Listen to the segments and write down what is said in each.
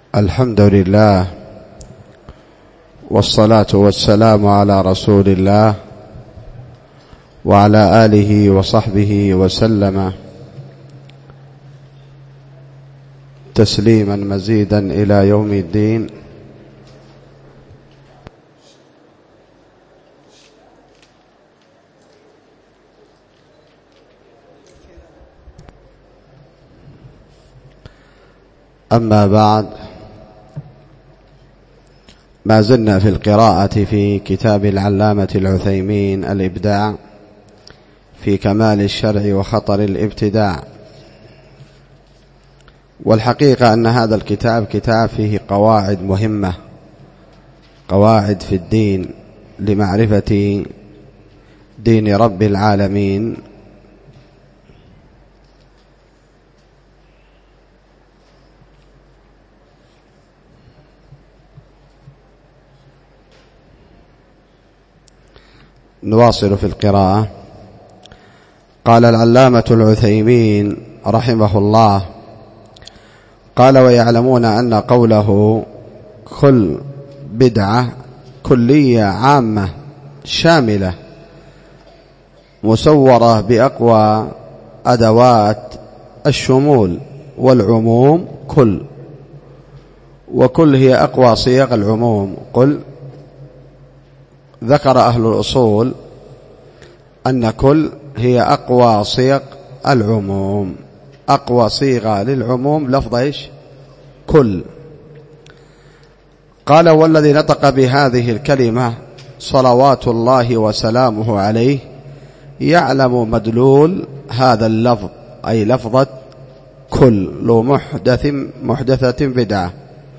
الحمد لله والصلاة والسلام على رسول الله وعلى آله وصحبه وسلم تسليما مزيدا إلى يوم الدين. أما بعد، ما زلنا في القراءة في كتاب العلامة العثيمين الإبداع في كمال الشرع وخطر الابتداع. والحقيقة أن هذا الكتاب كتاب فيه قواعد مهمة، قواعد في الدين لمعرفة دين رب العالمين. نواصل في القراءة. قال العلامة العثيمين رحمه الله: قال: ويعلمون أن قوله كل بدعة كلية عامة شاملة مسورة بأقوى أدوات الشمول والعموم كل، وكل هي أقوى صيغ العموم. قل ذكر أهل الأصول أن كل هي أقوى صيغ العموم، أقوى صيغة للعموم لفظ إيش؟ كل. قال: والذي نطق بهذه الكلمة صلوات الله وسلامه عليه يعلم مدلول هذا اللفظ، أي لفظة كل محدثة بدعة.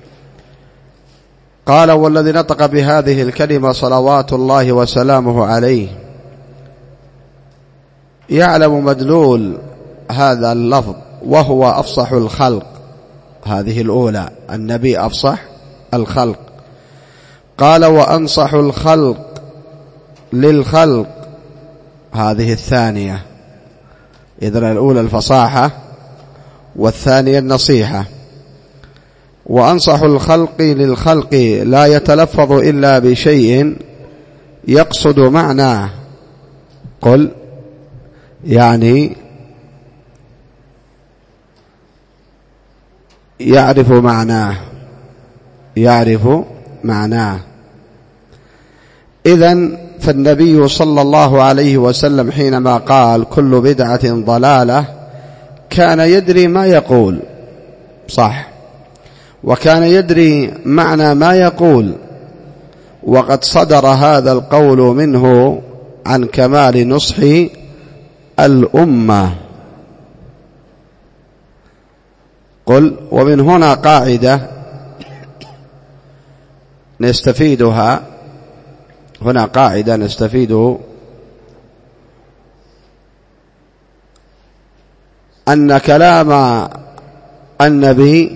قال: والذي نطق بهذه الكلمة صلوات الله وسلامه عليه يعلم مدلول هذا اللفظ وهو أفصح الخلق. هذه الأولى، النبي أفصح الخلق. قال: وأنصح الخلق للخلق. هذه الثانية. إذن الأولى الفصاحة والثانية النصيحة. وأنصح الخلق للخلق لا يتلفظ إلا بشيء يقصد معناه. قل يعني يعرف معناه. إذن فالنبي صلى الله عليه وسلم حينما قال كل بدعة ضلالة كان يدري ما يقول، صح، وكان يدري معنى ما يقول، وقد صدر هذا القول منه عن كمال نصح الأمة. قل. ومن هنا قاعدة نستفيدها، هنا قاعدة نستفيد أن كلام النبي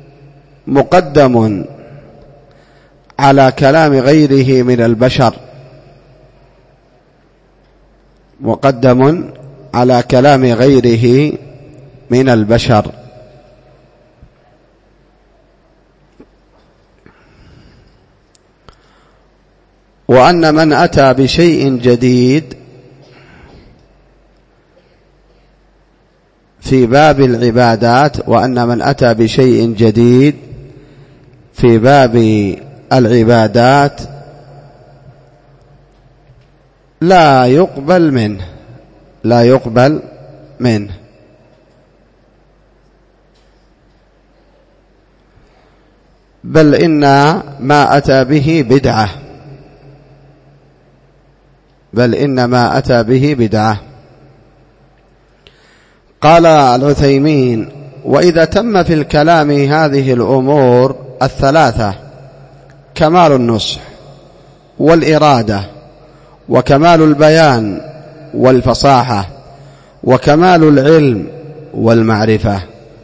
مقدم على كلام غيره من البشر، مقدم على كلام غيره من البشر. وأن من أتى بشيء جديد في باب العبادات، وأن من أتى بشيء جديد في باب العبادات لا يقبل منه، بل إن ما أتى به بدعة. قال العثيمين: وإذا تم في الكلام هذه الأمور الثلاثة: كمال النصح والإرادة، وكمال البيان والفصاحة، وكمال العلم والمعرفة،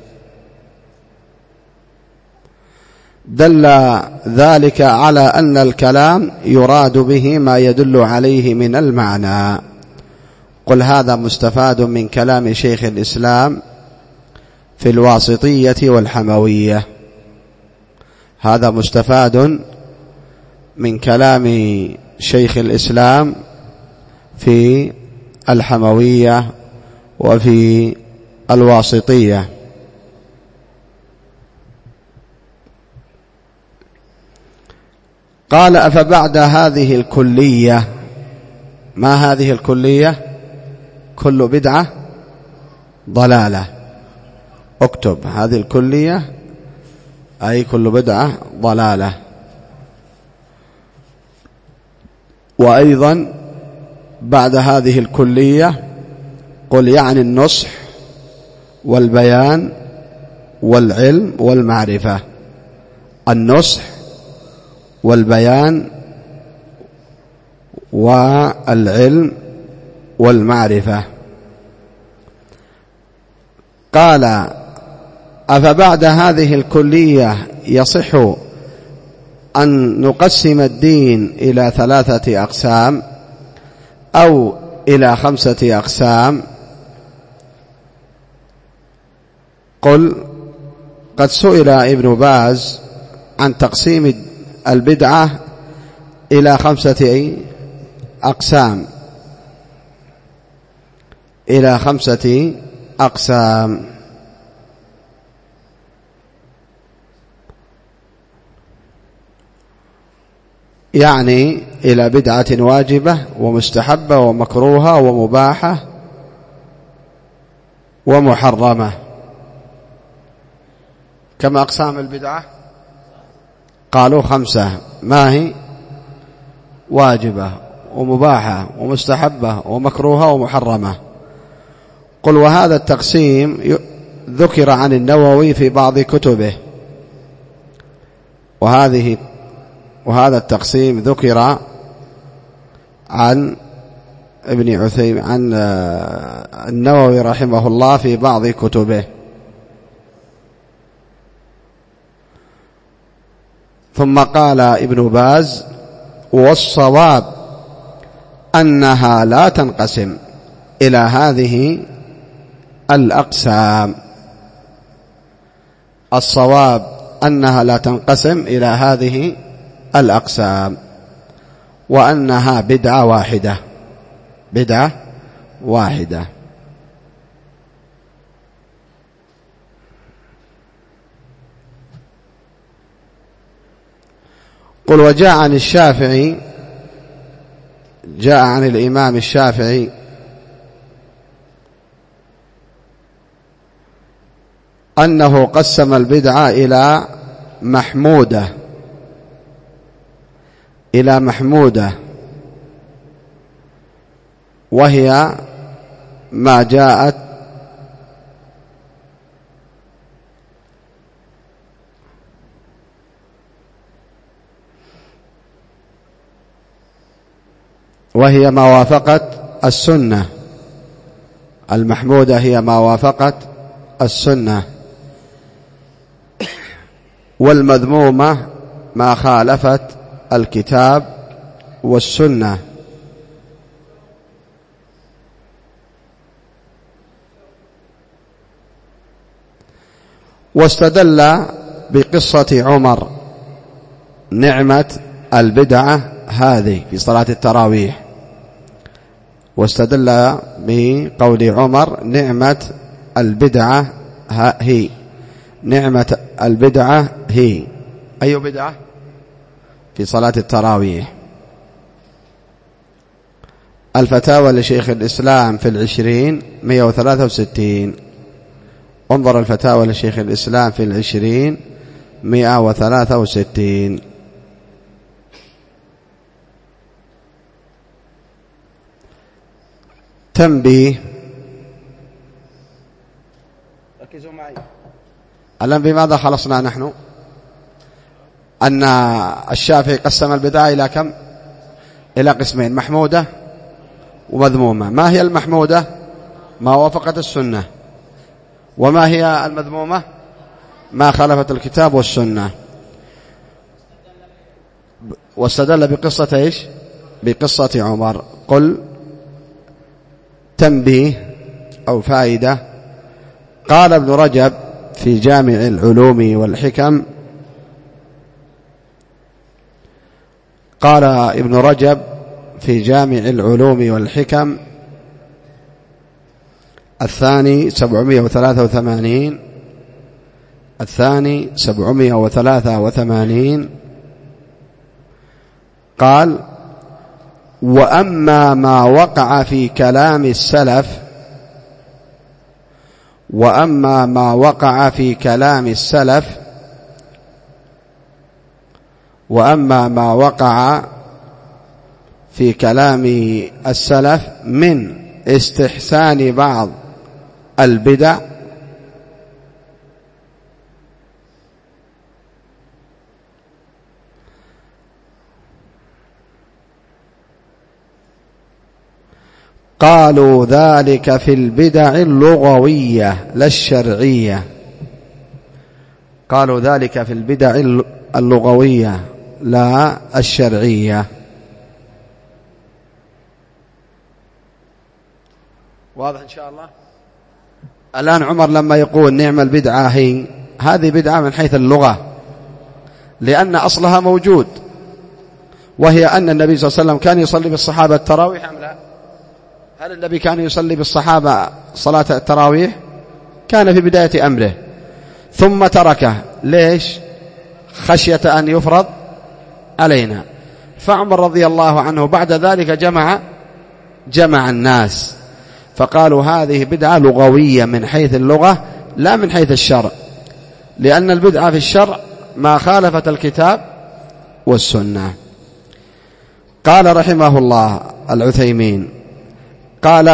دل ذلك على أن الكلام يراد به ما يدل عليه من المعنى. قل هذا مستفاد من كلام شيخ الإسلام في الواسطية والحموية. هذا مستفاد من كلام شيخ الإسلام في الحموية وفي الواسطية. قال: أفبعد هذه الكلية. ما هذه الكلية؟ كل بدعة ضلالة. اكتب هذه الكلية، أي كل بدعة ضلالة. وأيضا بعد هذه الكلية قل يعني النصح والبيان والعلم والمعرفة. النصح والبيان والعلم والمعرفة. قال: أفبعد هذه الكلية يصح أن نقسم الدين إلى 3 أقسام أو إلى 5 أقسام؟ قل: قد سئل ابن باز عن تقسيم البدعة إلى 5 أقسام، إلى 5 أقسام. يعني إلى بدعة واجبة ومستحبة ومكروهة ومباحة ومحرمة. كم أقسام البدعة؟ قالوا 5. ما هي؟ واجبة ومباحة ومستحبة ومكروهة ومحرمة. قل: وهذا التقسيم ذكر عن النووي في بعض كتبه، وهذا التقسيم ذكر عن ابن عثيمين عن النووي رحمه الله في بعض كتبه. ثم قال ابن باز: والصواب أنها لا تنقسم إلى هذه الأقسام. الصواب أنها لا تنقسم إلى هذه الأقسام، وأنها بدعة واحدة، بدعة واحدة. قل: وجاء عن الشافعي، جاء عن الإمام الشافعي أنه قسم البدعة إلى محمودة، إلى محمودة، وهي ما جاءت وهي ما وافقت السنة. المحمودة هي ما وافقت السنة، والمذمومة ما خالفت الكتاب والسنة. واستدل بقصة عمر نعمة البدعة هذه في صلاة التراويح، واستدل بقول عمر نعمة البدعة هي، نعمة البدعة هي. أي بدعة؟ في صلاة التراويح. الفتاوى لشيخ الإسلام في 20 163. انظر الفتاوى لشيخ الإسلام في 20 163. تنبيه. ركزوا معي الآن. بماذا خلصنا نحن؟ أن الشافعي قسم البدعة إلى كم؟ إلى قسمين: محمودة ومذمومة. ما هي المحمودة؟ ما وافقت السنة. وما هي المذمومة؟ ما خالفت الكتاب والسنة. واستدل بقصة إيش؟ بقصة عمر. قل: تنبيه أو فائدة. قال ابن رجب في جامع العلوم والحكم: قال ابن رجب في جامع العلوم والحكم الثاني 783 قال: وأما ما وقع في كلام السلف من استحسان بعض البدع قالوا ذلك في البدع اللغوية لا الشرعية. قالوا ذلك في البدع اللغوية لا الشرعية. واضح إن شاء الله. الآن عمر لما يقول نعم البدعة هذه بدعة من حيث اللغة، لأن أصلها موجود، وهي أن النبي صلى الله عليه وسلم كان يصلي بالصحابة التراويح أم لا؟ هل النبي كان يصلي بالصحابة صلاة التراويح؟ كان في بداية أمره، ثم تركه. ليش؟ خشية أن يفرض علينا. فعمر رضي الله عنه بعد ذلك جمع الناس، فقالوا هذه بدعة لغوية من حيث اللغة لا من حيث الشرع، لأن البدعة في الشرع ما خالفت الكتاب والسنة. قال رحمه الله العثيمين قال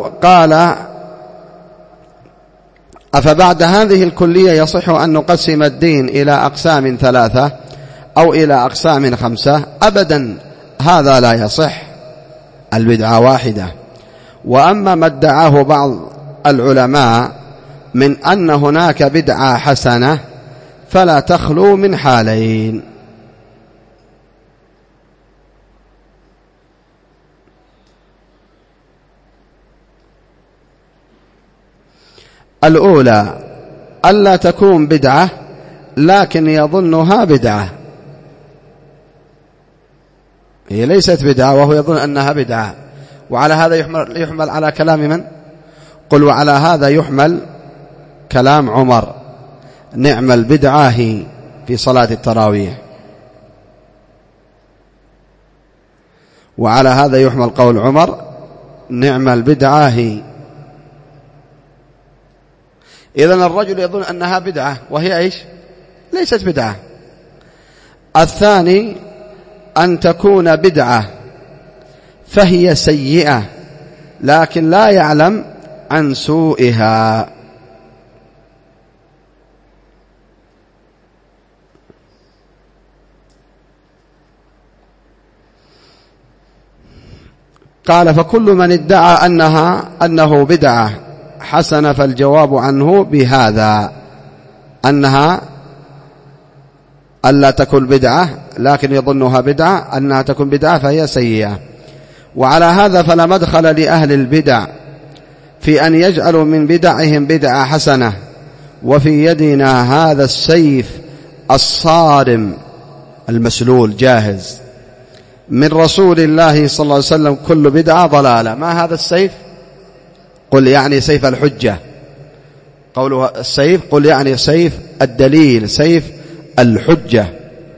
أفبعد هذه الكلية يصح أن نقسم الدين إلى أقسام 3 أو إلى أقسام 5؟ أبدا، هذا لا يصح، البدعة واحدة. وأما ما ادعاه بعض العلماء من أن هناك بدعة حسنة فلا تخلو من حالين: الأولى ألا تكون بدعة لكن يظنها بدعة، هي ليست بدعة وهو يظن أنها بدعة. وعلى هذا يحمل على كلام من؟ قل وعلى هذا يحمل كلام عمر: نعم البدعة في صلاة التراويح. وعلى هذا يحمل قول عمر: نعم البدعة. إذن الرجل يظن أنها بدعة وهي إيش؟ ليست بدعة. الثاني أن تكون بدعة فهي سيئة لكن لا يعلم عن سوءها. قال: فكل من ادعى أنه بدعة حسنة فالجواب عنه بهذا: أنها ألا تكون بدعة لكن يظنها بدعة، أنها تكون بدعة فهي سيئة. وعلى هذا فلا مدخل لأهل البدع في أن يجعلوا من بدعهم بدعة حسنة. وفي يدنا هذا السيف الصارم المسلول جاهز من رسول الله صلى الله عليه وسلم: كل بدعة ضلالة. ما هذا السيف؟ قل يعني سيف الحجة. قوله السيف قل يعني سيف الدليل، سيف الحجة.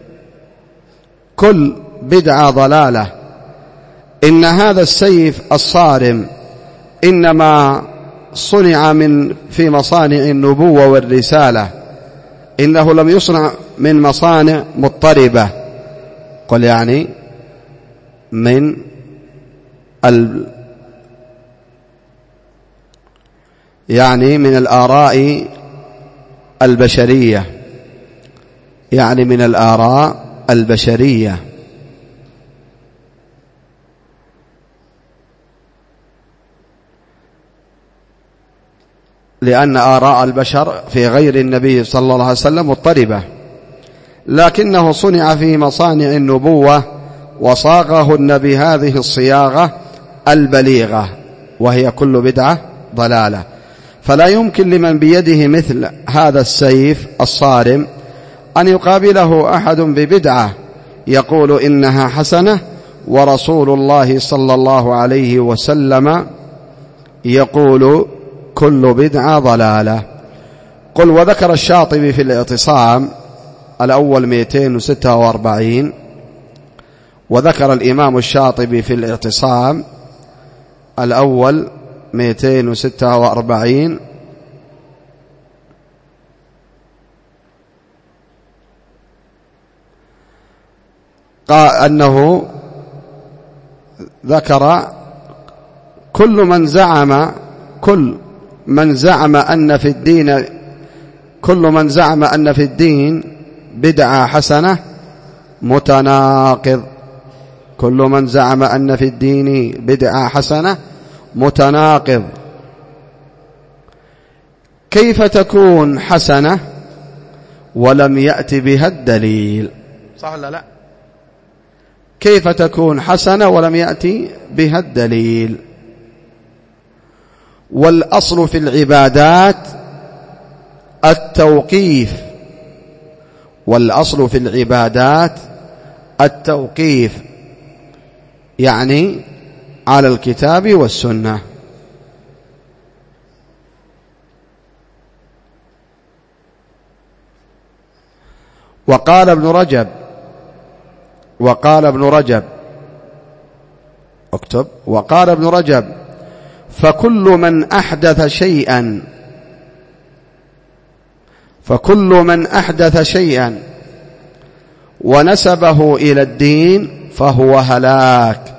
كل بدعة ضلالة. إن هذا السيف الصارم إنما صنع في مصانع النبوة والرسالة، إنه لم يصنع من مصانع مضطربة. قل يعني من الآراء البشرية، يعني من الآراء البشرية. لأن آراء البشر في غير النبي صلى الله عليه وسلم مضطربة، لكنه صنع في مصانع النبوة وصاغه النبي هذه الصياغة البليغة، وهي كل بدعة ضلالة. فلا يمكن لمن بيده مثل هذا السيف الصارم أن يقابله أحد ببدعة يقول إنها حسنة، ورسول الله صلى الله عليه وسلم يقول كل بدعة ضلالة. قل وذكر الشاطبي في الاعتصام الأول 246، وذكر الإمام الشاطبي في الاعتصام الأول 246 قال أنه ذكر كل من زعم أن في الدين بدعة حسنة متناقض. كل من زعم أن في الدين بدعة حسنة متناقض. كيف تكون حسنة ولم يأتي بها الدليل؟ صح ولا لا؟ كيف تكون حسنة ولم يأتي بها الدليل؟ والأصل في العبادات التوقيف، والأصل في العبادات التوقيف، يعني على الكتاب والسنة. وقال ابن رجب اكتب، وقال ابن رجب فكل من أحدث شيئا ونسبه إلى الدين فهو هلاك.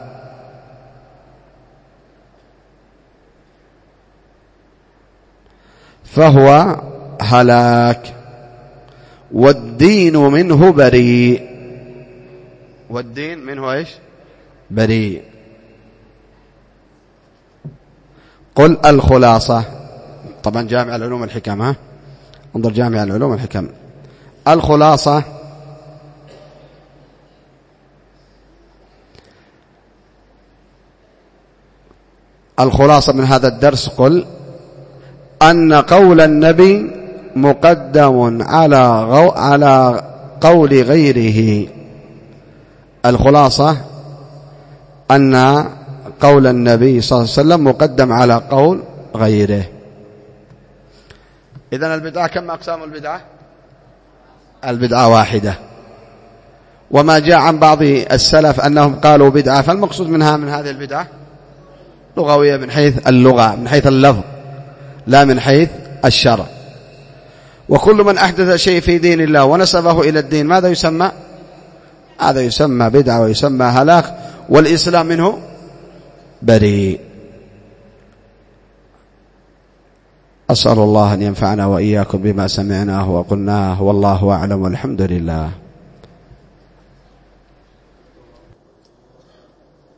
والدين منه بريء. والدين منه ايش؟ بريء. قل الخلاصة، طبعا جامع العلوم الحكم، ها انظر جامع العلوم الحكم. الخلاصة من هذا الدرس، قل أن قول النبي مقدم على قول غيره. الخلاصة أن قول النبي صلى الله عليه وسلم مقدم على قول غيره. إذن البدعة كم أقسام البدعة؟ البدعة واحدة. وما جاء عن بعض السلف أنهم قالوا بدعة، فالمقصود منها من هذه البدعة لغوية من حيث اللغة، من حيث اللفظ، لا من حيث الشرع. وكل من أحدث شيء في دين الله ونسبه إلى الدين ماذا يسمى؟ هذا يسمى بدعة ويسمى هلاك، والإسلام منه بريء. أسأل الله أن ينفعنا وإياكم بما سمعناه وقلناه، والله أعلم، والحمد لله.